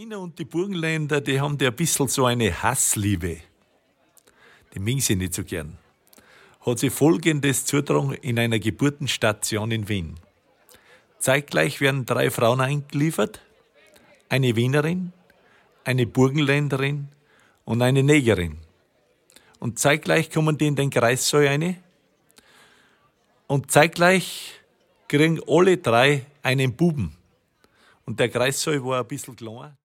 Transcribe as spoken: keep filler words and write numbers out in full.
Wiener und die Burgenländer, die haben da ein bisschen so eine Hassliebe. Die mögen sie nicht so gern. Hat sich Folgendes zugetragen in einer Geburtenstation in Wien. Zeitgleich werden drei Frauen eingeliefert, eine Wienerin, eine Burgenländerin und eine Negerin. Und zeitgleich kommen die in den Kreissaal rein und zeitgleich kriegen alle drei einen Buben. Und der Kreissaal war ein bisschen klein.